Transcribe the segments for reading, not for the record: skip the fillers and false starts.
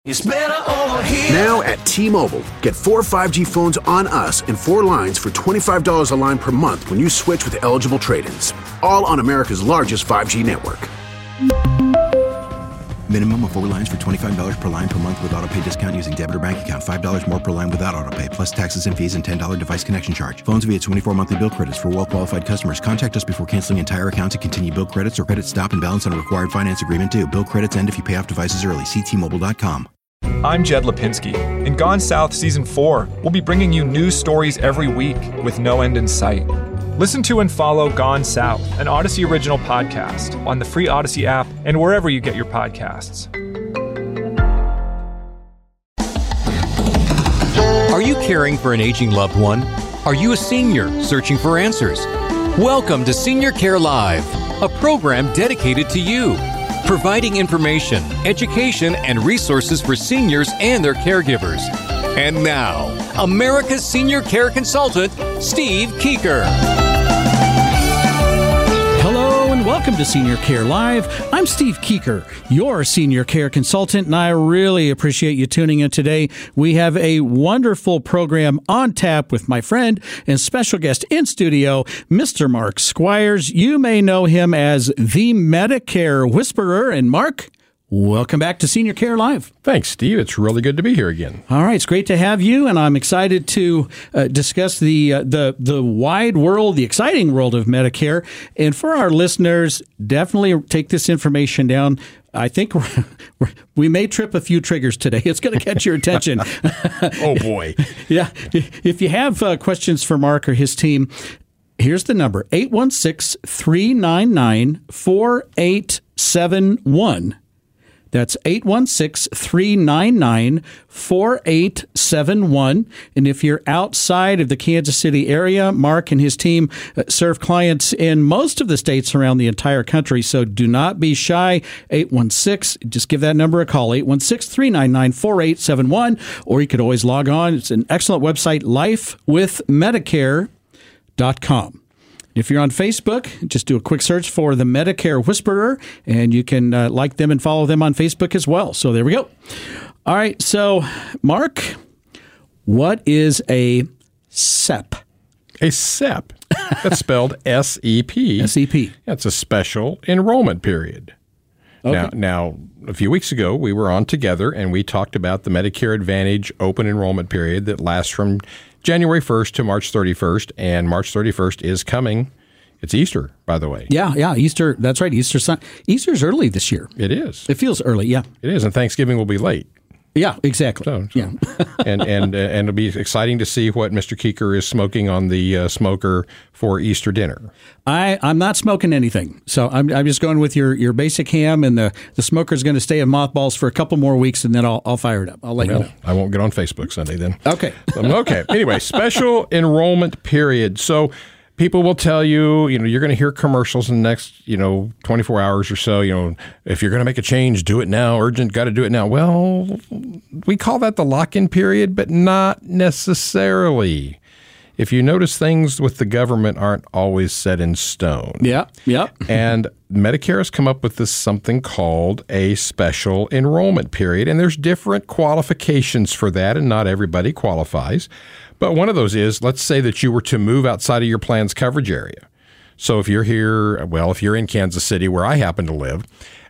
It's better over here. Now at T-Mobile, get 4 5G phones on us and 4 lines for $25 a line per month when you switch with eligible trade-ins. All on America's largest 5G network. Minimum of 4 lines for $25 per line per month with autopay discount using debit or bank account. $5 more per line without autopay, plus taxes and fees and $10 device connection charge. Phones via 24 monthly bill credits for well-qualified customers. Contact us before canceling entire account to continue bill credits or credit stop and balance on a required finance agreement due. Bill credits end if you pay off devices early. See T-Mobile.com. I'm Jed Lipinski. In Gone South Season 4, we'll be bringing you news stories every week with no end in sight. Listen to and follow Gone South, an Odyssey original podcast, on the free Odyssey app and wherever you get your podcasts. Are you caring for an aging loved one? Are you a senior searching for answers? Welcome to Senior Care Live, a program dedicated to you, providing information, education, and resources for seniors and their caregivers. And now, America's senior care consultant, Steve Keeker. Hello and welcome to Senior Care Live. I'm Steve Keeker, your senior care consultant, and I really appreciate you tuning in today. We have a wonderful program on tap with my friend and special guest in studio, Mr. Mark Squires. You may know him as the Medicare Whisperer. And Mark, welcome back to Senior Care Live. Thanks, Steve. It's really good to be here again. All right, it's great to have you, and I'm excited to discuss the wide world, the exciting world of Medicare. And for our listeners, definitely take this information down. I think we may trip a few triggers today. It's going to catch your attention. Oh, boy. Yeah. If you have questions for Mark or his team, here's the number, 816-399-4871. That's 816-399-4871. And if you're outside of the Kansas City area, Mark and his team serve clients in most of the states around the entire country. So do not be shy. 816, just give that number a call, 816-399-4871. Or you could always log on. It's an excellent website, lifewithmedicare.com. If you're on Facebook, just do a quick search for the Medicare Whisperer, and you can like them and follow them on Facebook as well. So there we go. All right. So, Mark, what is a SEP? A SEP. That's spelled S-E-P. S-E-P. That's a special enrollment period. Okay. Now, a few weeks ago, we were on together, and we talked about the Medicare Advantage open enrollment period that lasts from January 1st to March 31st, and March 31st is coming. It's Easter, by the way. Yeah, Easter. That's right, Easter's early this year. It is. It feels early, yeah. It is, and Thanksgiving will be late. Yeah, exactly. Yeah. and it'll be exciting to see what Mr. Keeker is smoking on the smoker for Easter dinner. I'm not smoking anything, so I'm just going with your basic ham, and the smoker's going to stay in mothballs for a couple more weeks, and then I'll fire it up. I'll let you know. I won't get on Facebook Sunday then. Okay. Okay. Anyway, special enrollment period. So people will tell you, you're going to hear commercials in the next, 24 hours or so. If you're going to make a change, do it now. Urgent, got to do it now. Well, we call that the lock-in period, but not necessarily. If you notice, things with the government aren't always set in stone. Yeah. And Medicare has come up with this something called a special enrollment period, and there's different qualifications for that, and not everybody qualifies. But one of those is, let's say that you were to move outside of your plan's coverage area. So if you're here, if you're in Kansas City, where I happen to live,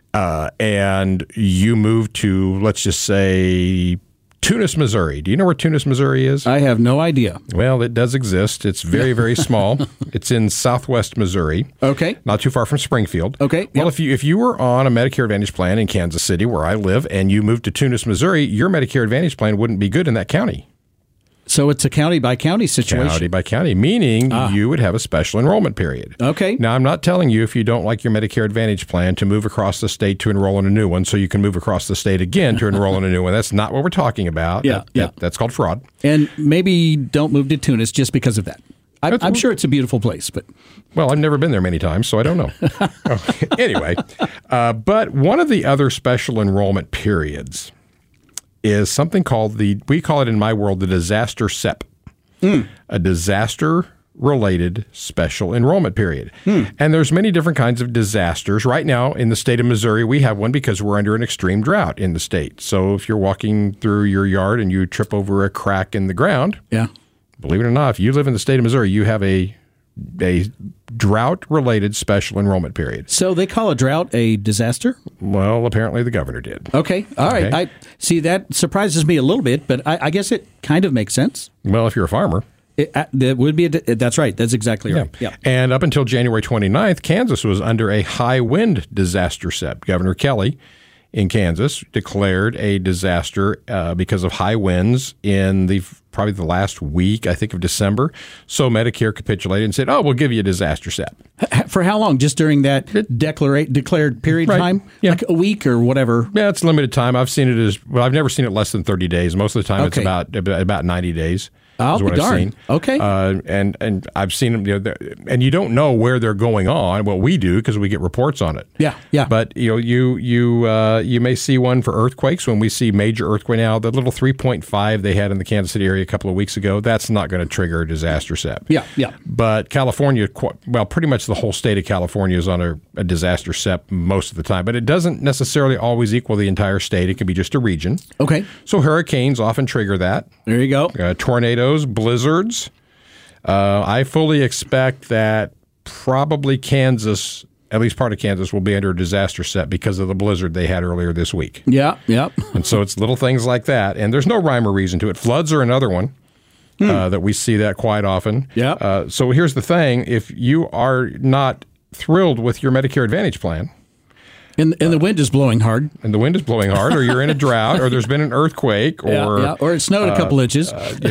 and you move to, let's just say, Tunis, Missouri. Do you know where Tunis, Missouri is? I have no idea. Well, it does exist. It's very, very small. It's in southwest Missouri. Okay. Not too far from Springfield. Okay. Well, if you were on a Medicare Advantage plan in Kansas City, where I live, and you moved to Tunis, Missouri, your Medicare Advantage plan wouldn't be good in that county. So it's a county-by-county situation? County-by-county, meaning you would have a special enrollment period. Okay. Now, I'm not telling you, if you don't like your Medicare Advantage plan, to move across the state to enroll in a new one so you can move across the state again to enroll in a new one. That's not what we're talking about. That's called fraud. And maybe don't move to Tunis just because of that. I'm sure it's a beautiful place, but... Well, I've never been there many times, so I don't know. Anyway, but one of the other special enrollment periods is something called we call it in my world, the disaster SEP. A disaster related special enrollment period. And there's many different kinds of disasters. Right now in the state of Missouri, we have one because we're under an extreme drought in the state. So if you're walking through your yard and you trip over a crack in the ground, believe it or not, if you live in the state of Missouri, you have a drought-related special enrollment period. So they call a drought a disaster? Well, apparently the governor did. Okay. All right. I see, that surprises me a little bit, but I guess it kind of makes sense. Well, if you're a farmer. That would be that's right. That's exactly right. Yeah. And up until January 29th, Kansas was under a high wind disaster SEP. Governor Kelly in Kansas declared a disaster because of high winds in probably the last week, I think, of December. So Medicare capitulated and said, we'll give you a disaster SEP. For how long? Just during that declared period of time? Yeah. Like a week or whatever? Yeah, it's limited time. I've seen it I've never seen it less than 30 days. Most of the time it's about 90 days. I'll be darned. I've seen. Okay. And I've seen them, and you don't know where they're going on. Well, we do because we get reports on it. Yeah. But you may see one for earthquakes when we see major earthquake. Now the little 3.5 they had in the Kansas City area a couple of weeks ago, that's not going to trigger a disaster SEP. Yeah. But California, pretty much the whole state of California is on a disaster SEP most of the time. But it doesn't necessarily always equal the entire state. It can be just a region. Okay. So hurricanes often trigger that. There you go. Tornadoes, blizzards. I fully expect that probably Kansas, at least part of Kansas, will be under a disaster SEP because of the blizzard they had earlier this week. Yeah. And so it's little things like that. And there's no rhyme or reason to it. Floods are another one that we see that quite often. Yeah. So here's the thing. If you are not thrilled with your Medicare Advantage plan, and the wind is blowing hard. And the wind is blowing hard, or you're in a drought, or there's been an earthquake, or or it snowed a couple inches. And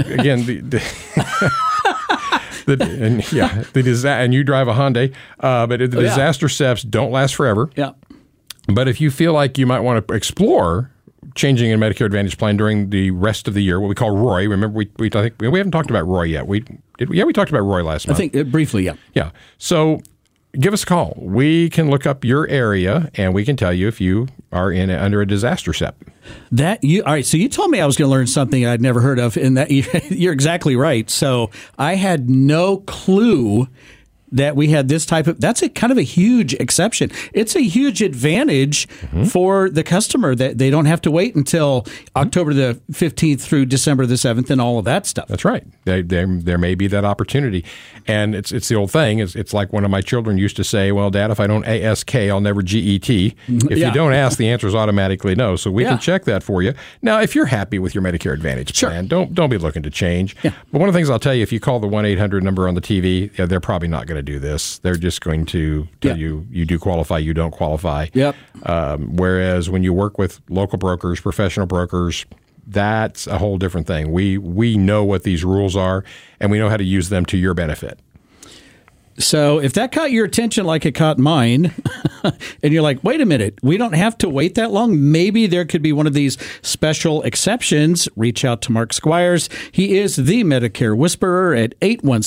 you drive a Hyundai, but the disaster SEPs don't last forever. Yeah. But if you feel like you might want to explore changing a Medicare Advantage plan during the rest of the year, what we call ROY. Remember, I think we haven't talked about ROY yet. We talked about ROY last month. I think briefly, yeah. Yeah. So give us a call. We can look up your area, and we can tell you if you are under a disaster SEP. All right, so you told me I was going to learn something I'd never heard of, and that you're exactly right. So I had no clue that we had this type of, that's a kind of a huge exception. It's a huge advantage for the customer that they don't have to wait until October the 15th through December the 7th and all of that stuff. That's right. There may be that opportunity. And it's the old thing. It's like one of my children used to say, well, Dad, if I don't ASK, I'll never GET. If you don't ask, the answer is automatically no. So we can check that for you. Now, if you're happy with your Medicare Advantage plan, don't be looking to change. Yeah. But one of the things I'll tell you, if you call the 1-800 number on the TV, they're probably not going to do this. They're just going to tell you do qualify, you don't qualify. Yep. Whereas when you work with local brokers, professional brokers, that's a whole different thing. We know what these rules are, and we know how to use them to your benefit. So if that caught your attention like it caught mine, and you're like, wait a minute, we don't have to wait that long. Maybe there could be one of these special exceptions. Reach out to Mark Squires. He is the Medicare Whisperer at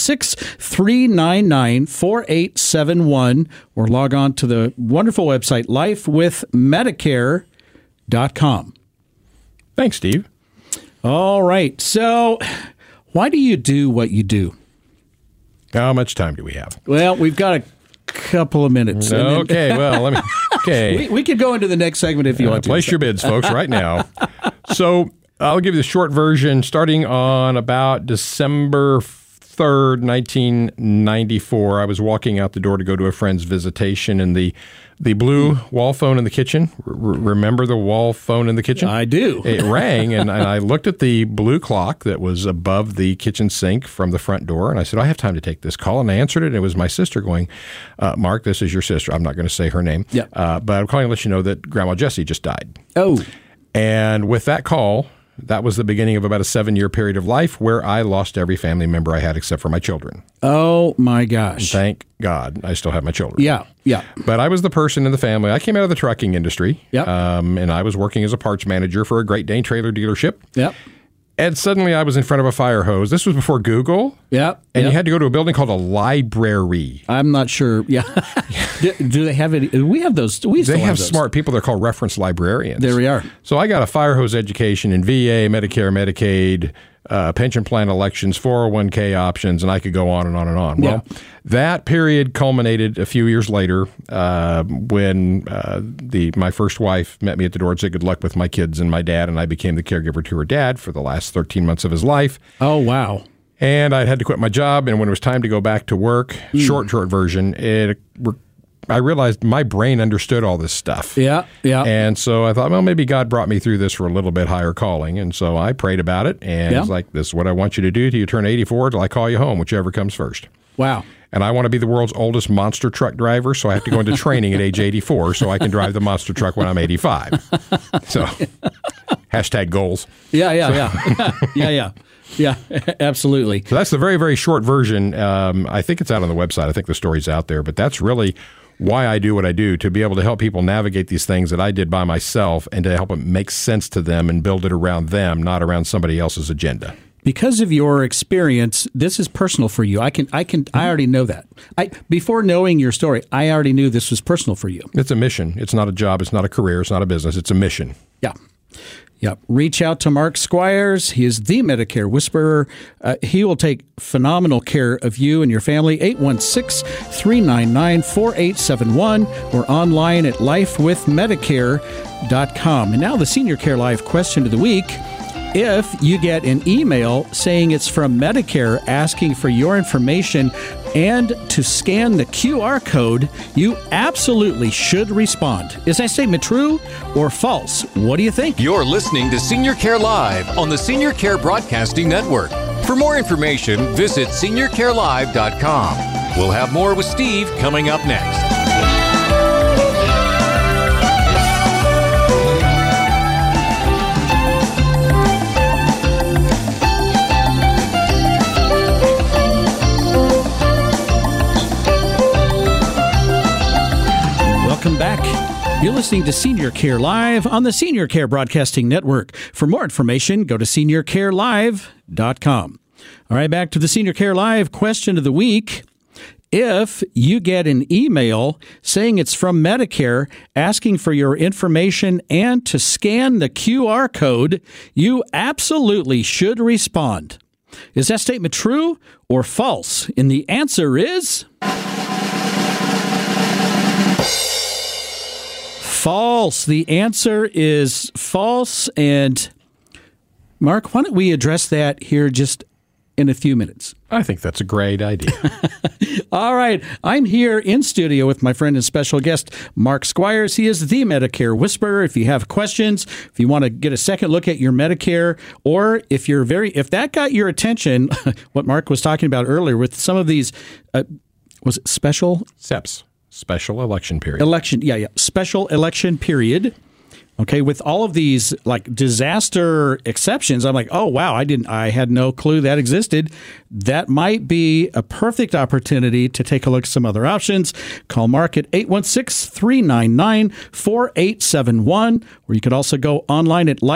816-399-4871, or log on to the wonderful website, lifewithmedicare.com. Thanks, Steve. All right. So why do you do what you do? How much time do we have? Well, we've got a couple of minutes. Okay, well, let me... Okay. We could go into the next segment if you want to. Place your bids, folks, right now. So I'll give you the short version. Starting on about December 3rd, 1994, I was walking out the door to go to a friend's visitation, and the blue wall phone in the kitchen. Remember the wall phone in the kitchen? I do. It rang, and I looked at the blue clock that was above the kitchen sink from the front door, and I said, I have time to take this call. And I answered it, and it was my sister going, Mark, this is your sister. I'm not going to say her name. Yeah. But I'm calling to let you know that Grandma Jessie just died. Oh. And with that call, that was the beginning of about a 7-year period of life where I lost every family member I had except for my children. Oh, my gosh. And thank God I still have my children. Yeah. But I was the person in the family. I came out of the trucking industry, yeah. And I was working as a parts manager for a Great Dane trailer dealership. Yep. And suddenly I was in front of a fire hose. This was before Google. Yep. And you had to go to a building called a library. I'm not sure. Yeah. Do they have any? We have those. They have smart people. They're called reference librarians. There we are. So I got a fire hose education in VA, Medicare, Medicaid, pension plan elections, 401k options, and I could go on and on and on. Yeah. Well, that period culminated a few years later when my first wife met me at the door and said good luck with my kids and my dad, and I became the caregiver to her dad for the last 13 months of his life. Oh, wow. And I had to quit my job, and when it was time to go back to work, short version, I realized my brain understood all this stuff. Yeah. And so I thought, well, maybe God brought me through this for a little bit higher calling. And so I prayed about it, and it's like, this is what I want you to do till you turn 84 till I call you home, whichever comes first. Wow. And I want to be the world's oldest monster truck driver, so I have to go into training at age 84 so I can drive the monster truck when I'm 85. So, hashtag goals. Yeah, absolutely. So that's the very, very short version. I think it's out on the website. I think the story's out there. But that's really why I do what I do, to be able to help people navigate these things that I did by myself and to help it make sense to them and build it around them, not around somebody else's agenda. Because of your experience, this is personal for you. I already know that. Before knowing your story, I already knew this was personal for you. It's a mission. It's not a job. It's not a career. It's not a business. It's a mission. Yeah. Reach out to Mark Squires. He is the Medicare Whisperer. He will take phenomenal care of you and your family. 816-399-4871 or online at lifewithmedicare.com. And now the Senior Care Live question of the week. If you get an email saying it's from Medicare asking for your information and to scan the QR code, you absolutely should respond. Is that statement true or false? What do you think? You're listening to Senior Care Live on the Senior Care Broadcasting Network. For more information, visit seniorcarelive.com. We'll have more with Steve coming up next. Welcome back. You're listening to Senior Care Live on the Senior Care Broadcasting Network. For more information, go to seniorcarelive.com. All right, back to the Senior Care Live question of the week. If you get an email saying it's from Medicare asking for your information and to scan the QR code, you absolutely should respond. Is that statement true or false? And the answer is false. The answer is false. And Mark, why don't we address that here just in a few minutes? I think that's a great idea. All right. I'm here in studio with my friend and special guest, Mark Squires. He is the Medicare Whisperer. If you have questions, if you want to get a second look at your Medicare, or if that got your attention, what Mark was talking about earlier with some of these, was it special? SEPs. Special election period. Special election period. Okay, with all of these like disaster exceptions, I'm like, oh wow, I had no clue that existed. That might be a perfect opportunity to take a look at some other options. Call Mark at 816-399-4871, or you could also go online at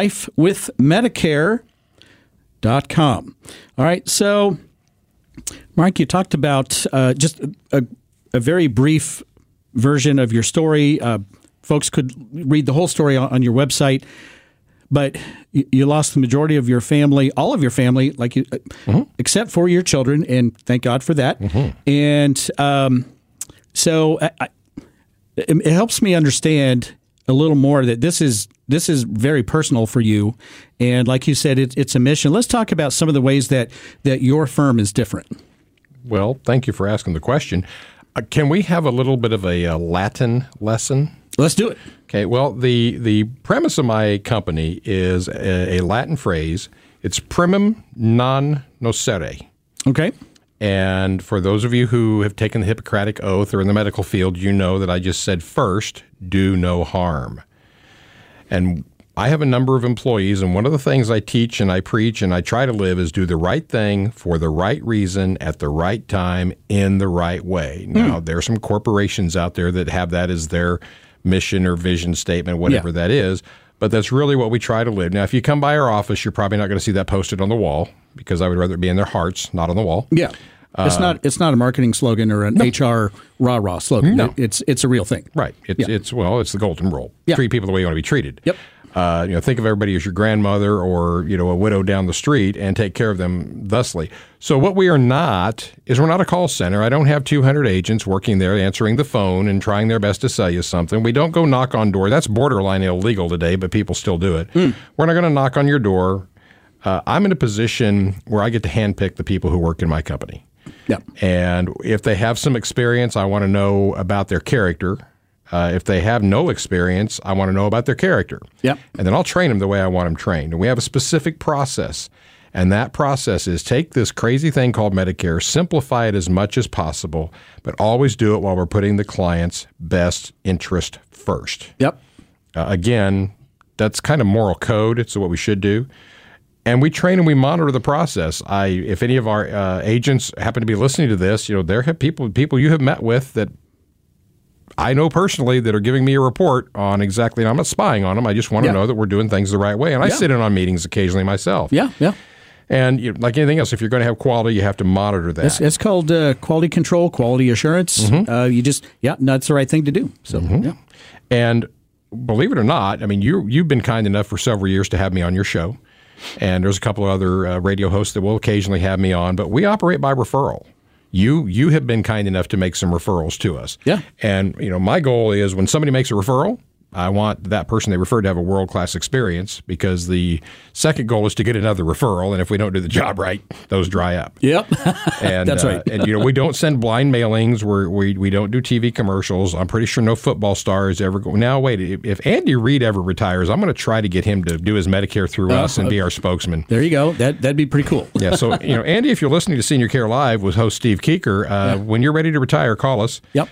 lifewithmedicare.com. All right, so Mark, you talked about just a very brief version of your story. Folks could read the whole story on your website, but you lost the majority of your family, all of your family, like you, except for your children, and thank God for that. And so it helps me understand a little more that this is very personal for you, and like you said, it's a mission. Let's talk about some of the ways that your firm is different. Well, thank you for asking the question. Can we have a little bit of a Latin lesson? Let's do it. Okay. Well, the premise of my company is a Latin phrase. It's primum non nocere. Okay. And for those of you who have taken the Hippocratic Oath or in the medical field, you know that I just said first, do no harm. And I have a number of employees, and one of the things I teach and I preach and I try to live is do the right thing for the right reason at the right time in the right way. Now, there are some corporations out there that have that as their mission or vision statement, whatever that is, but that's really what we try to live. Now, if you come by our office, you're probably not going to see that posted on the wall because I would rather it be in their hearts, not on the wall. Yeah. It's not a marketing slogan or an HR rah-rah slogan. No. It's a real thing. Right. It's the golden rule. Yeah. Treat people the way you want to be treated. Yep. Think of everybody as your grandmother or, a widow down the street and take care of them thusly. So what we are not is we're not a call center. I don't have 200 agents working there answering the phone and trying their best to sell you something. We don't go knock on door. That's borderline illegal today, but people still do it. We're not going to knock on your door. I'm in a position where I get to handpick the people who work in my company. Yep. And if they have some experience, I want to know about their character. If they have no experience, I want to know about their character. Yep. And then I'll train them the way I want them trained. And we have a specific process. And that process is take this crazy thing called Medicare, simplify it as much as possible, but always do it while we're putting the client's best interest first. Yep. Again, that's kind of moral code. It's what we should do. And we train and we monitor the process. If any of our agents happen to be listening to this, there have people you have met with that I know personally that are giving me a report on exactly. I'm not spying on them. I just want to know that we're doing things the right way. And I sit in on meetings occasionally myself. Yeah, yeah. And like anything else, if you're going to have quality, you have to monitor that. It's called quality control, quality assurance. That's the right thing to do. So, yeah. And believe it or not, I mean, you've been kind enough for several years to have me on your show. And there's a couple of other radio hosts that will occasionally have me on, but we operate by referral. You have been kind enough to make some referrals to us. Yeah. And, my goal is when somebody makes a referral, I want that person they referred to have a world-class experience, because the second goal is to get another referral. And if we don't do the job right, those dry up. Yep. And that's right. And we don't send blind mailings. We don't do TV commercials. I'm pretty sure no football stars ever go. Now, wait, if Andy Reid ever retires, I'm going to try to get him to do his Medicare through us and be our spokesman. There you go. That'd be pretty cool. Yeah. So, Andy, if you're listening to Senior Care Live with host Steve Keeker, when you're ready to retire, call us. Yep.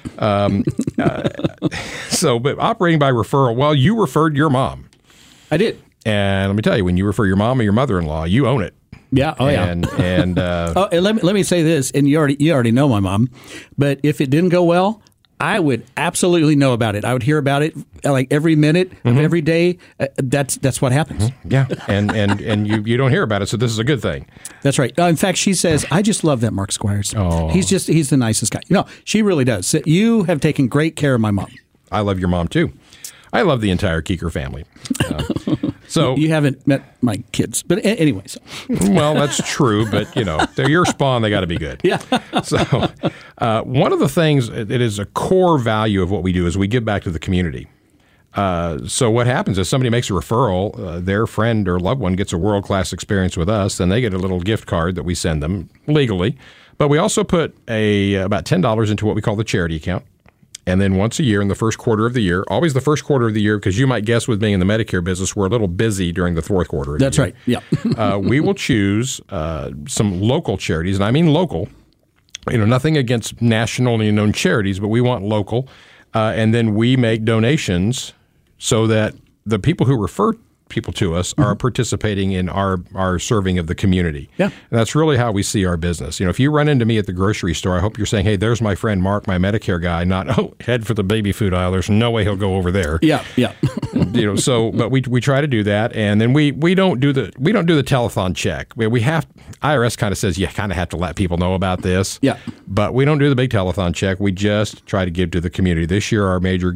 But operating by referral, well, you referred your mom. I did. And let me tell you, when you refer your mom or your mother-in-law, you own it. Yeah. Oh, yeah. And let me say this, and you already know my mom, but if it didn't go well, I would absolutely know about it. I would hear about it like every minute of every day. That's what happens. Yeah. And you don't hear about it, so this is a good thing. That's right. In fact, she says, I just love that Mark Squires. Oh. He's the nicest guy. She really does. You have taken great care of my mom. I love your mom, too. I love the entire Keeker family. So you haven't met my kids, but anyways. Well, that's true, but they're your spawn. They got to be good. Yeah. So one of the things that is a core value of what we do is we give back to the community. So what happens is somebody makes a referral, their friend or loved one gets a world-class experience with us, then they get a little gift card that we send them legally. But we also put about $10 into what we call the charity account. And then once a year in the first quarter of the year, always the first quarter of the year, because you might guess with being in the Medicare business, we're a little busy during the fourth quarter of the year. That's right. Yeah. We will choose some local charities, and I mean local. Nothing against nationally known charities, but we want local. And then we make donations so that the people who refer people to us are participating in our serving of the community. Yeah. And that's really how we see our business. If you run into me at the grocery store, I hope you're saying, hey, there's my friend Mark, my Medicare guy, not, head for the baby food aisle. There's no way he'll go over there. Yeah, yeah. But we try to do that. And then we don't do the telethon check. We have, IRS kind of says you kind of have to let people know about this. Yeah. But we don't do the big telethon check. We just try to give to the community. This year, our major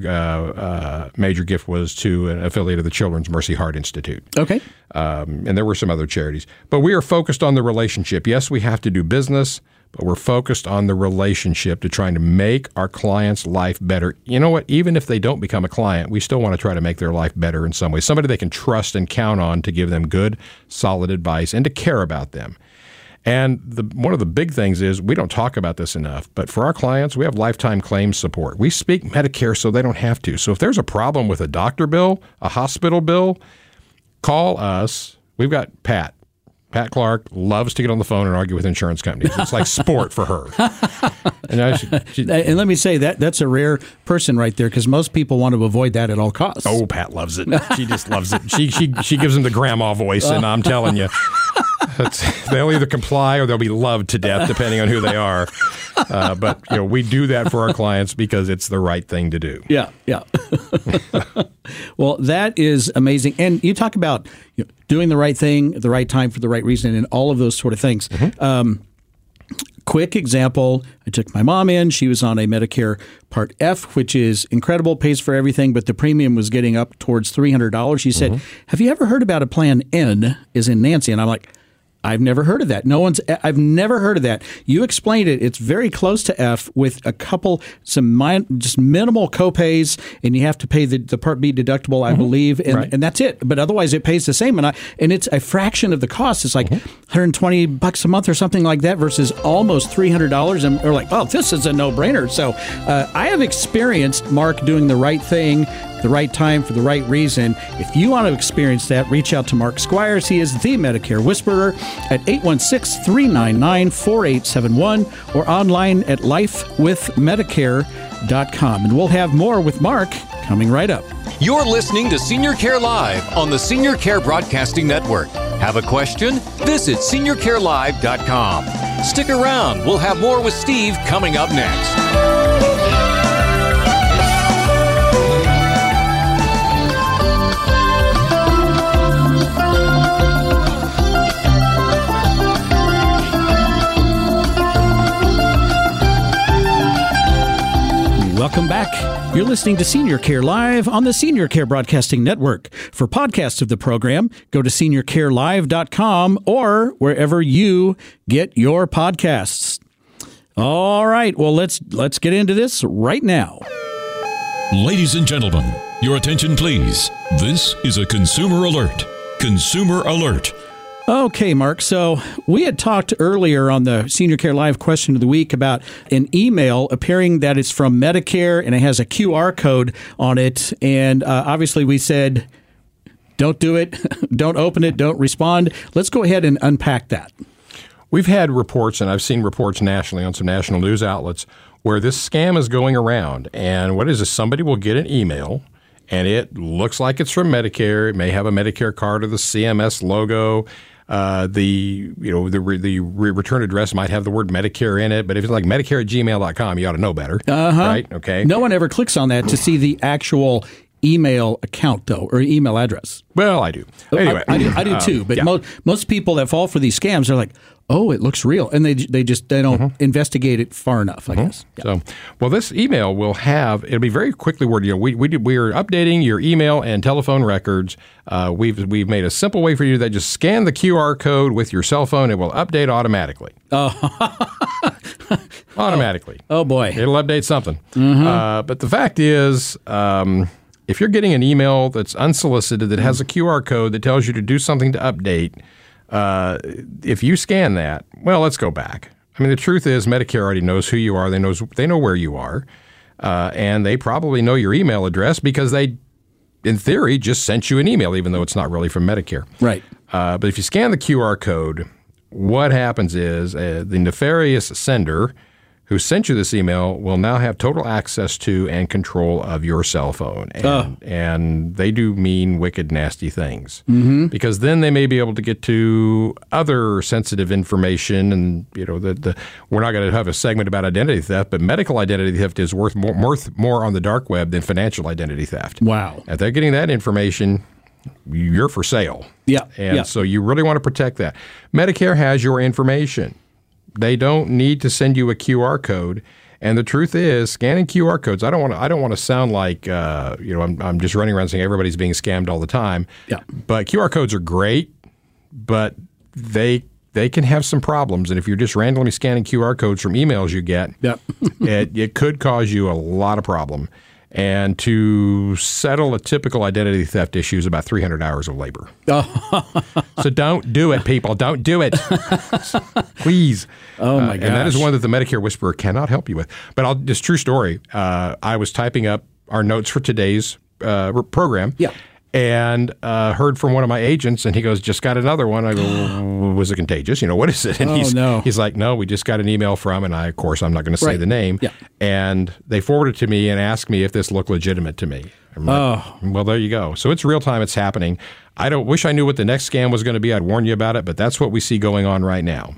gift was to an affiliate of the Children's Mercy Heart Institute. Okay. And there were some other charities. But we are focused on the relationship. Yes, we have to do business, but we're focused on the relationship to trying to make our clients' life better. You know what? Even if they don't become a client, we still want to try to make their life better in some way. Somebody they can trust and count on to give them good, solid advice and to care about them. And one of the big things is we don't talk about this enough, but for our clients, we have lifetime claims support. We speak Medicare so they don't have to. So if there's a problem with a doctor bill, a hospital bill, call us. We've got Pat. Pat Clark loves to get on the phone and argue with insurance companies. It's like sport for her. And let me say that's a rare person right there, because most people want to avoid that at all costs. Oh, Pat loves it. She just loves it. She gives them the grandma voice, and I'm telling you, they'll either comply or they'll be loved to death, depending on who they are. But we do that for our clients because it's the right thing to do. Yeah, yeah. Well, that is amazing. And you talk about doing the right thing at the right time for the right reason and all of those sort of things. Mm-hmm. quick example, I took my mom in. She was on a Medicare Part F, which is incredible, pays for everything, but the premium was getting up towards $300. She said, have you ever heard about a plan N, as in Nancy? And I'm like, I've never heard of that. I've never heard of that. You explained it. It's very close to F with just minimal copays, and you have to pay the Part B deductible, I believe, and that's it. But otherwise, it pays the same, and it's a fraction of the cost. It's like $120 a month or something like that versus almost $300, and we're like, oh, this is a no-brainer. So I have experienced Mark doing the right thing, the right time for the right reason. If you want to experience that, reach out to Mark Squires. He is the Medicare Whisperer at 816-399-4871 or online at lifewithmedicare.com. And we'll have more with Mark coming right up. You're listening to Senior Care Live on the Senior Care Broadcasting Network. Have a question? Visit seniorcarelive.com. Stick around. We'll have more with Steve coming up next. Welcome back. You're listening to Senior Care Live on the Senior Care Broadcasting Network. For podcasts of the program, go to seniorcarelive.com or wherever you get your podcasts. All right, well, let's get into this right now. Ladies and gentlemen, your attention, please. This is a consumer alert. Consumer alert. Okay, Mark. So we had talked earlier on the Senior Care Live question of the week about an email appearing that it's from Medicare and it has a QR code on it. And obviously we said, don't do it, don't open it, don't respond. Let's go ahead and unpack that. We've had reports, and I've seen reports nationally on some national news outlets, where this scam is going around. And what is this? Somebody will get an email, and it looks like it's from Medicare. It may have a Medicare card or the CMS logo. The return address might have the word Medicare in it, but if it's like Medicare@gmail.com, you ought to know better, right? Okay. No one ever clicks on that to see the actual email account, though, or email address. Well, I do. Anyway, I do too. But most people that fall for these scams are like, oh, it looks real, and they don't investigate it far enough, I guess. Yeah. So, well, this email will have, it'll be very quickly worded. We are updating your email and telephone records. We've made a simple way for you that just scan the QR code with your cell phone. It will update automatically. Automatically. Oh boy, it'll update something. But the fact is, if you're getting an email that's unsolicited that has a QR code that tells you to do something to update, if you scan that, well, let's go back. I mean, the truth is Medicare already knows who you are. They know where you are. And they probably know your email address because they, in theory, just sent you an email, even though it's not really from Medicare. Right. But if you scan the QR code, what happens is the nefarious sender who sent you this email will now have total access to and control of your cell phone. And they do mean, wicked, nasty things. Because then they may be able to get to other sensitive information. And, we're not going to have a segment about identity theft, but medical identity theft is worth more on the dark web than financial identity theft. Wow. If they're getting that information, you're for sale. Yeah. And so you really want to protect that. Medicare has your information. They don't need to send you a QR code. And the truth is, scanning QR codes, I don't want to sound like I'm just running around saying everybody's being scammed all the time. Yeah. But QR codes are great, but they can have some problems. And if you're just randomly scanning QR codes from emails you get, it could cause you a lot of problem. And to settle a typical identity theft issue is about 300 hours of labor. So don't do it, people. Don't do it. Please. Oh, my gosh. And that is one that the Medicare Whisperer cannot help you with. But this true story. I was typing up our notes for today's program. Yeah. And heard from one of my agents, and he goes, just got another one. I go, was it contagious? What is it? And he's like, no, we just got an email from, and I'm not going to say the name. Yeah. And they forwarded it to me and asked me if this looked legitimate to me. I'm like, well, there you go. So it's real time. It's happening. I wish I knew what the next scam was going to be. I'd warn you about it, but that's what we see going on right now.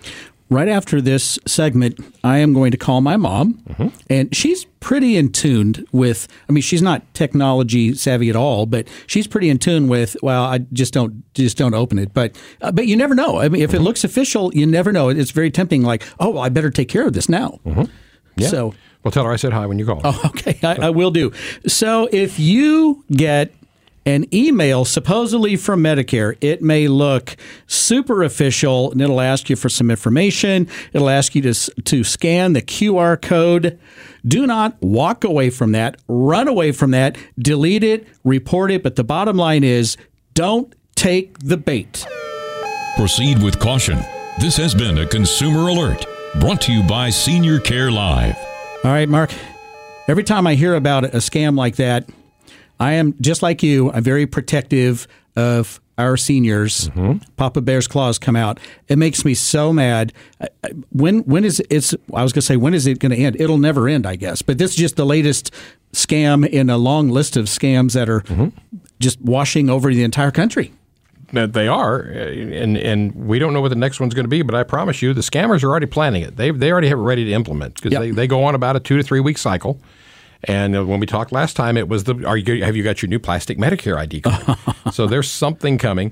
right after this segment, I am going to call my mom, and she's pretty in tune with, I mean, she's not technology savvy at all, but she's pretty in tune with, well, I just don't open it. But you never know. I mean, if it looks official, you never know. It's very tempting, like, oh, well, I better take care of this now. Yeah. So, well, tell her I said hi when you call. Oh, okay. I will do. So if you get an email supposedly from Medicare, it may look super official, and it'll ask you for some information. It'll ask you to scan the QR code. Do not walk away from that. Run away from that. Delete it. Report it. But the bottom line is, don't take the bait. Proceed with caution. This has been a Consumer Alert, brought to you by Senior Care Live. All right, Mark. Every time I hear about a scam like that, I am, just like you, I'm very protective of our seniors. Papa Bear's claws come out. It makes me so mad. When is it? I was going to say, when is it going to end? It'll never end, I guess. But this is just the latest scam in a long list of scams that are just washing over the entire country. They are, and we don't know what the next one's going to be, but I promise you, the scammers are already planning it. They already have it ready to implement, because they go on about a 2 to 3 week cycle. And when we talked last time, it was have you got your new plastic Medicare ID card? So there's something coming.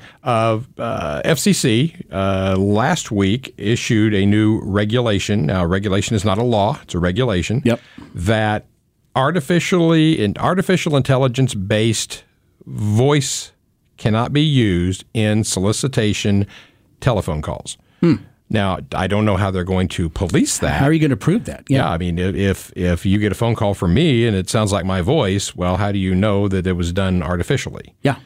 FCC last week issued a new regulation. Now, regulation is not a law; it's a regulation. That artificial intelligence based voice cannot be used in solicitation telephone calls. Now, I don't know how they're going to police that. How are you going to prove that? Yeah, I mean, if you get a phone call from me and it sounds like my voice, well, how do you know that it was done artificially? Yeah.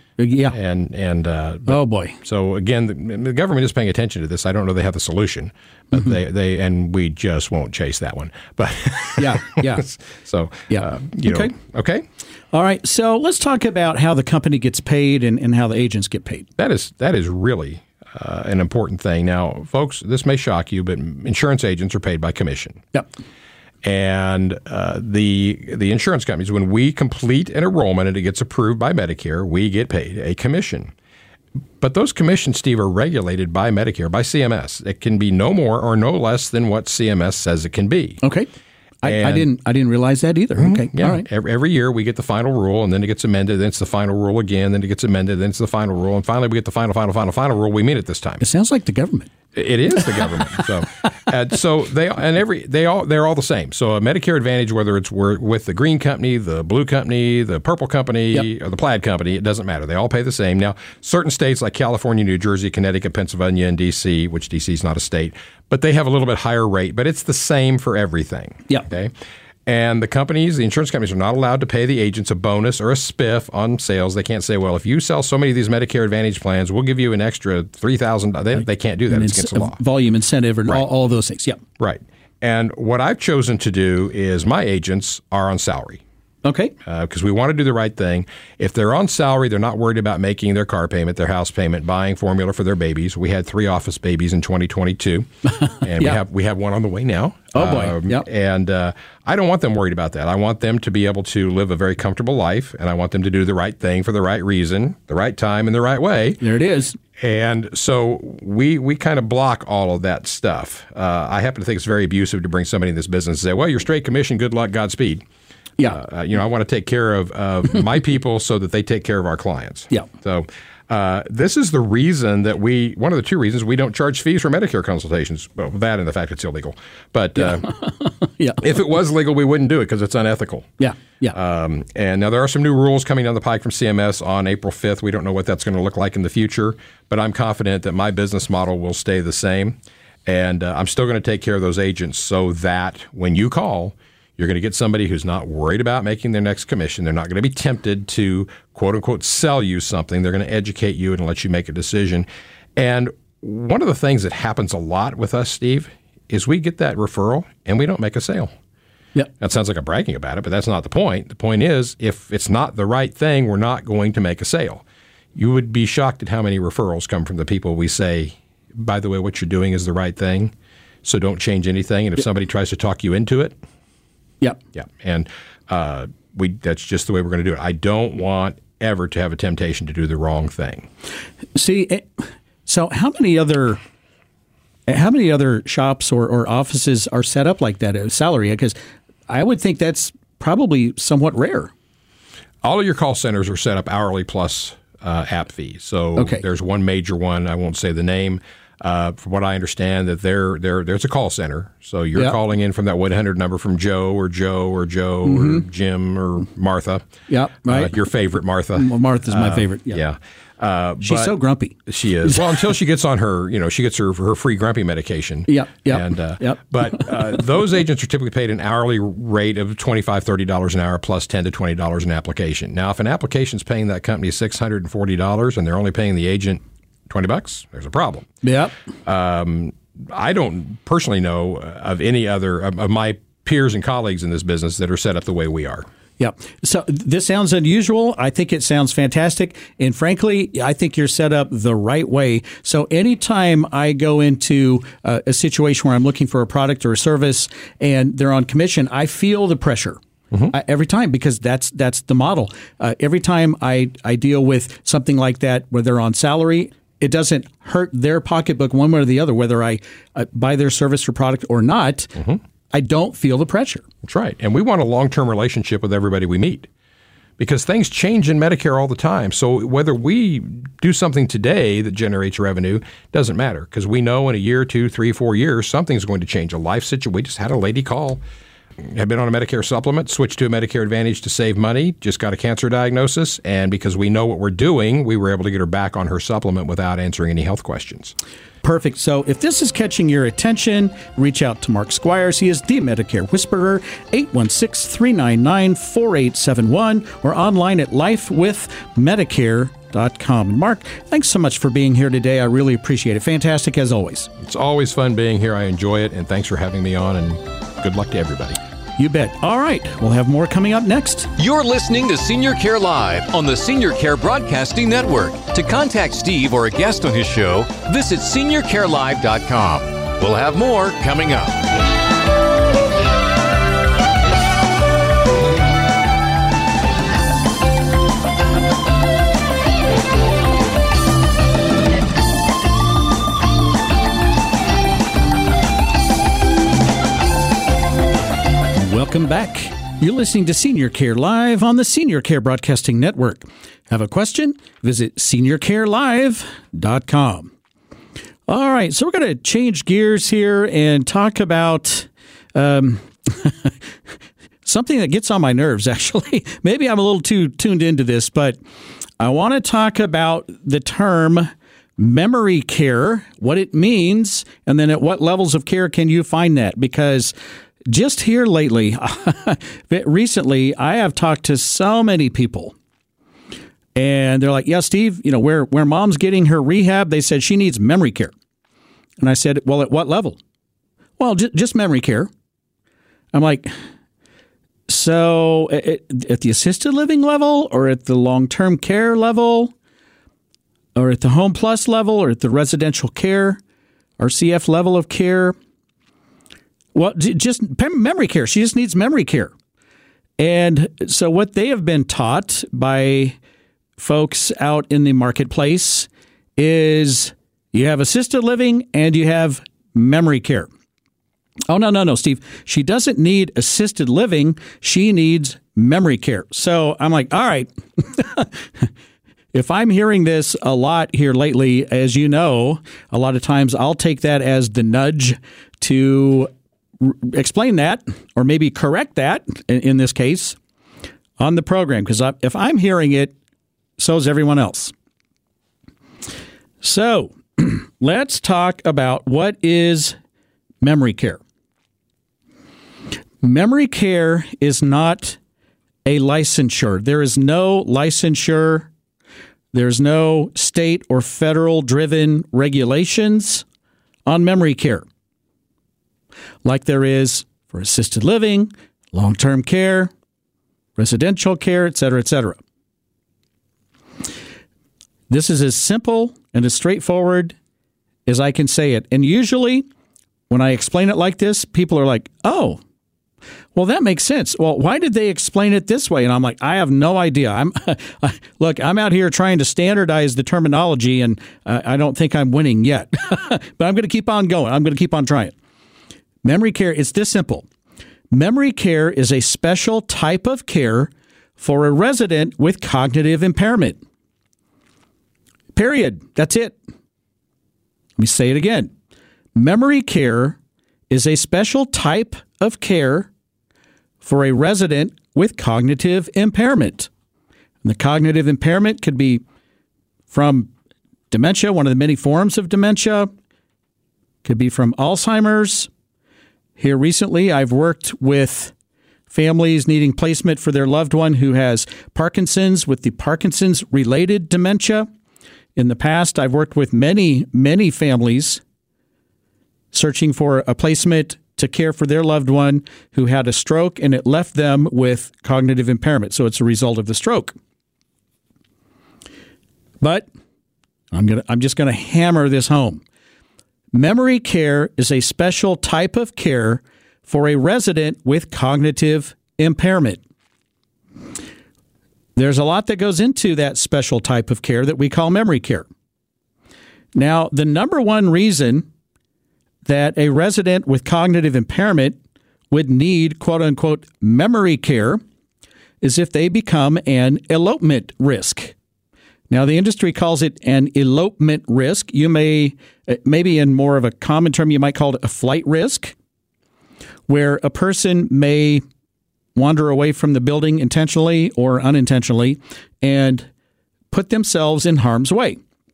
Oh boy. So again, the government is paying attention to this. I don't know they have the solution, but they and we just won't chase that one. But yeah. So okay. Okay. All right. So let's talk about how the company gets paid and how the agents get paid. That is really an important thing. Now, folks, this may shock you, but insurance agents are paid by commission. Yep. And the insurance companies, when we complete an enrollment and it gets approved by Medicare, we get paid a commission. But those commissions, Steve, are regulated by Medicare, by CMS. It can be no more or no less than what CMS says it can be. Okay. I didn't realize that either. Okay. Yeah. All right. Every year we get the final rule, and then it gets amended. Then it's the final rule again. Then it gets amended. Then it's the final rule, and finally we get the final rule. We mean it this time. It sounds like the government. It is the government. So they're all the same. So a Medicare Advantage, whether it's with the green company, the blue company, the purple company, or the plaid company, it doesn't matter. They all pay the same. Now, certain states like California, New Jersey, Connecticut, Pennsylvania, and D.C., which D.C. is not a state, but they have a little bit higher rate. But it's the same for everything. Yeah. Okay. And the insurance companies are not allowed to pay the agents a bonus or a spiff on sales. They can't say, well, if you sell so many of these Medicare Advantage plans, we'll give you an extra $3,000. They can't do that. It's against the law. Volume incentive and all of those things. Yep. Right. And what I've chosen to do is my agents are on salary. Okay. Because we want to do the right thing. If they're on salary, they're not worried about making their car payment, their house payment, buying formula for their babies. We had 3 office babies in 2022, and we have one on the way now. Oh boy! Yep. And I don't want them worried about that. I want them to be able to live a very comfortable life, and I want them to do the right thing for the right reason, the right time, and the right way. There it is. And so we kind of block all of that stuff. I happen to think it's very abusive to bring somebody in this business and say, well, you're straight commission, good luck, Godspeed. Yeah. I want to take care of my people so that they take care of our clients. Yeah. So this is the reason that one of the 2 reasons we don't charge fees for Medicare consultations. Well, that and the fact it's illegal. But if it was legal, we wouldn't do it because it's unethical. Yeah. Yeah. And now there are some new rules coming down the pike from CMS on April 5th. We don't know what that's going to look like in the future, but I'm confident that my business model will stay the same. And I'm still going to take care of those agents so that when you call, you're going to get somebody who's not worried about making their next commission. They're not going to be tempted to, quote unquote, sell you something. They're going to educate you and let you make a decision. And one of the things that happens a lot with us, Steve, is we get that referral and we don't make a sale. Yeah. That sounds like I'm bragging about it, but that's not the point. The point is, if it's not the right thing, we're not going to make a sale. You would be shocked at how many referrals come from the people we say, by the way, what you're doing is the right thing, so don't change anything. And if somebody tries to talk you into it, Yep. Yeah. And that's just the way we're going to do it. I don't want ever to have a temptation to do the wrong thing. See, so how many other How many other shops or offices are set up like that, salary? Because I would think that's probably somewhat rare. All of your call centers are set up hourly plus app fee. So there's one major one. I won't say the name. From what I understand, that there's a call center. So you're calling in from that 1-800 number from Joe or or Jim or Martha. Yeah, right. Your favorite Martha. Well, Martha's my favorite. Yeah. She's so grumpy. She is. Well, until she gets on her, she gets her free grumpy medication. But those agents are typically paid an hourly rate of $25, $30 an hour plus $10 to $20 an application. Now, if an application's paying that company $640 and they're only paying the agent $20, there's a problem. Yep. I don't personally know of any other of my peers and colleagues in this business that are set up the way we are. Yeah. So this sounds unusual. I think it sounds fantastic. And frankly, I think you're set up the right way. So anytime I go into a situation where I'm looking for a product or a service and they're on commission, I feel the pressure. Every time, because that's the model. Every time I deal with something like that where they're on salary, it doesn't hurt their pocketbook one way or the other, whether I buy their service or product or not. I don't feel the pressure. That's right. And we want a long-term relationship with everybody we meet because things change in Medicare all the time. So whether we do something today that generates revenue doesn't matter because we know in a year, 2, 3, 4 years, something's going to change. A life situation. We just had a lady call, had been on a Medicare supplement, switched to a Medicare Advantage to save money, just got a cancer diagnosis. And because we know what we're doing, we were able to get her back on her supplement without answering any health questions. Perfect. So if this is catching your attention, reach out to Mark Squires. He is the Medicare Whisperer, 816-399-4871 or online at lifewithmedicare.com. Mark, thanks so much for being here today. I really appreciate it. Fantastic as always. It's always fun being here. I enjoy it. And thanks for having me on and good luck to everybody. You bet. All right. We'll have more coming up next. You're listening to Senior Care Live on the Senior Care Broadcasting Network. To contact Steve or a guest on his show, visit seniorcarelive.com. We'll have more coming up. Welcome back. You're listening to Senior Care Live on the Senior Care Broadcasting Network. Have a question? Visit seniorcarelive.com. All right, so we're going to change gears here and talk about something that gets on my nerves, actually. Maybe I'm a little too tuned into this, but I want to talk about the term memory care, what it means, and then at what levels of care can you find that? Because just here lately, recently, I have talked to so many people, and they're like, yeah, Steve, where mom's getting her rehab, they said she needs memory care. And I said, well, at what level? Well, just memory care. I'm like, so at the assisted living level or at the long-term care level or at the Home Plus level or at the residential care or CF level of care? Well, just memory care. She just needs memory care. And so what they have been taught by folks out in the marketplace is you have assisted living and you have memory care. Oh, no, Steve. She doesn't need assisted living. She needs memory care. So I'm like, all right. If I'm hearing this a lot here lately, as you know, a lot of times I'll take that as the nudge to explain that or maybe correct that in this case on the program, because if I'm hearing it, so is everyone else. So let's talk about what is memory care. Memory care is not a licensure. There is no licensure. There's no state or federal driven regulations on memory care, like there is for assisted living, long-term care, residential care, et cetera, et cetera. This is as simple and as straightforward as I can say it. And usually when I explain it like this, people are like, oh, Well, that makes sense. Well, why did they explain it this way? And I'm like, I have no idea. I'm out here trying to standardize the terminology, and I don't think I'm winning yet. But I'm going to keep on going. I'm going to keep on trying. Memory care, it's this simple. Memory care is a special type of care for a resident with cognitive impairment. Period. That's it. Let me say it again. Memory care is a special type of care for a resident with cognitive impairment. And the cognitive impairment could be from dementia, one of the many forms of dementia, could be from Alzheimer's. Here recently, I've worked with families needing placement for their loved one who has Parkinson's with the Parkinson's-related dementia. In the past, I've worked with many, many families searching for a placement to care for their loved one who had a stroke, and it left them with cognitive impairment. So it's a result of the stroke. But I'm just going to hammer this home. Memory care is a special type of care for a resident with cognitive impairment. There's a lot that goes into that special type of care that we call memory care. Now, the number one reason that a resident with cognitive impairment would need, quote unquote, memory care is if they become an elopement risk. Now, the industry calls it an elopement risk. You may, maybe in more of a common term, you might call it a flight risk, where a person may wander away from the building intentionally or unintentionally and put themselves in harm's way.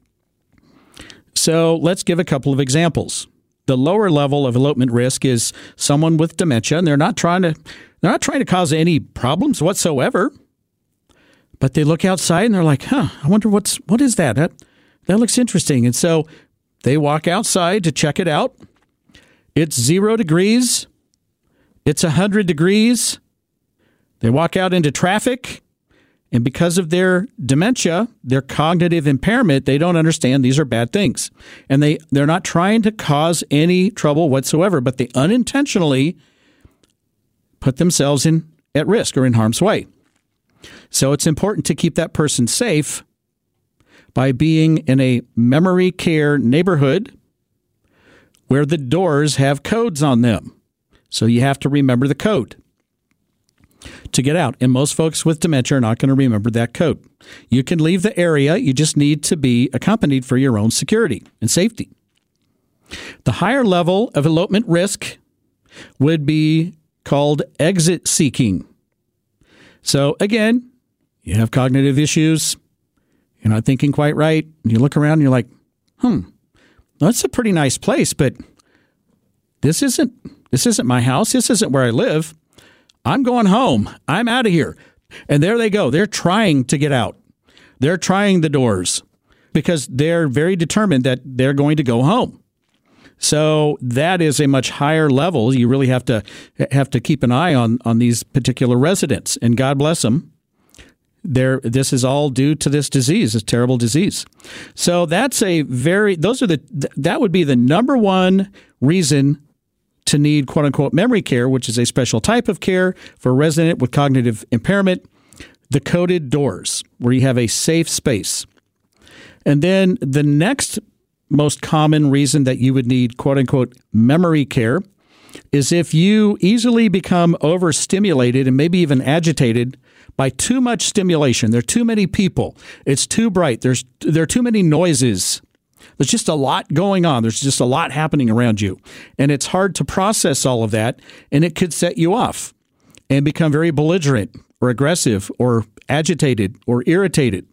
So let's give a couple of examples. The lower level of elopement risk is someone with dementia, and they're not trying to cause any problems whatsoever. But they look outside and they're like, I wonder what is that? That looks interesting. And so they walk outside to check it out. It's 0 degrees. It's 100 degrees. They walk out into traffic. And because of their dementia, their cognitive impairment, they don't understand these are bad things. And they're not trying to cause any trouble whatsoever, but they unintentionally put themselves at risk or in harm's way. So it's important to keep that person safe by being in a memory care neighborhood where the doors have codes on them. So you have to remember the code to get out. And most folks with dementia are not going to remember that code. You can leave the area. You just need to be accompanied for your own security and safety. The higher level of elopement risk would be called exit seeking. So again, you have cognitive issues. You're not thinking quite right. And you look around and you're like, that's a pretty nice place, but this isn't my house. This isn't where I live. I'm going home. I'm out of here. And there they go. They're trying to get out. They're trying the doors because they're very determined that they're going to go home. So that is a much higher level. You really have to keep an eye on these particular residents, and God bless them. This is all due to this disease, this terrible disease. So that would be the number one reason to need quote unquote memory care, which is a special type of care for a resident with cognitive impairment. The coded doors, where you have a safe space. And then the next most common reason that you would need quote unquote memory care is if you easily become overstimulated and maybe even agitated by too much stimulation. There are too many people. It's too bright. There are too many noises. There's just a lot going on. There's just a lot happening around you. And it's hard to process all of that, and it could set you off and become very belligerent or aggressive or agitated or irritated.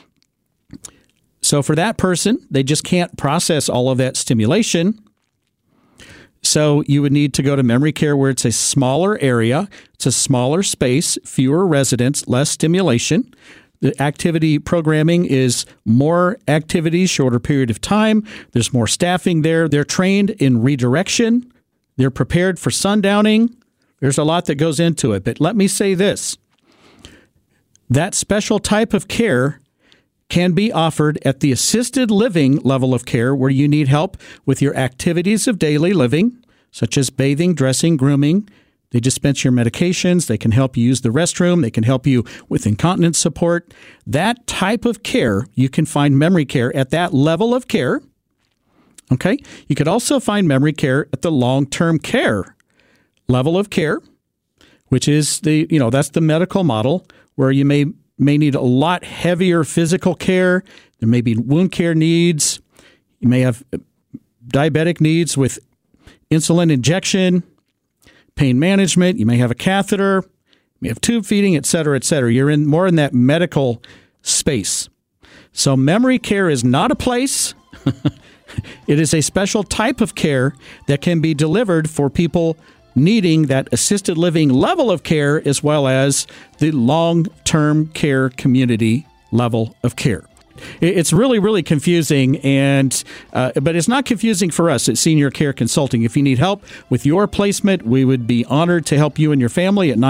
So for that person, they just can't process all of that stimulation. So you would need to go to memory care where it's a smaller area, it's a smaller space, fewer residents, less stimulation. The activity programming is more activities, shorter period of time. There's more staffing there. They're trained in redirection. They're prepared for sundowning. There's a lot that goes into it. But let me say this. That special type of care can be offered at the assisted living level of care, where you need help with your activities of daily living, such as bathing, dressing, grooming, They dispense your medications. They can help you use the restroom. They can help you with incontinence support. That type of care, you can find memory care at that level of care. Okay? You could also find memory care at the long-term care level of care, which is that's the medical model where you may need a lot heavier physical care. There may be wound care needs. You may have diabetic needs with insulin injection, pain management. You may have a catheter. You may have tube feeding, et cetera, et cetera. You're more in that medical space. So memory care is not a place. It is a special type of care that can be delivered for people needing that assisted living level of care as well as the long-term care community level of care. It's really, really confusing, but it's not confusing for us at Senior Care Consulting. If you need help with your placement, we would be honored to help you and your family at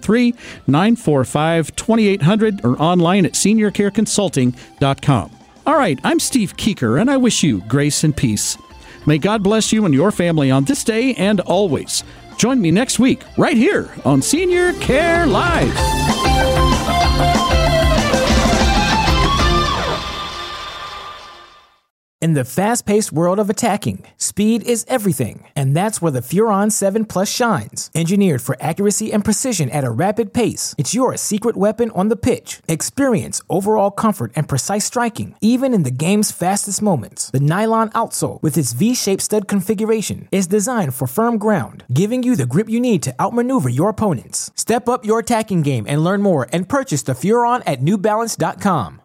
913-945-2800 or online at seniorcareconsulting.com. All right, I'm Steve Keeker, and I wish you grace and peace. May God bless you and your family on this day and always. Join me next week right here on Senior Care Live. In the fast-paced world of attacking, speed is everything, and that's where the Furon 7 Plus shines. Engineered for accuracy and precision at a rapid pace, it's your secret weapon on the pitch. Experience overall comfort and precise striking, even in the game's fastest moments. The nylon outsole, with its V-shaped stud configuration, is designed for firm ground, giving you the grip you need to outmaneuver your opponents. Step up your attacking game and learn more and purchase the Furon at NewBalance.com.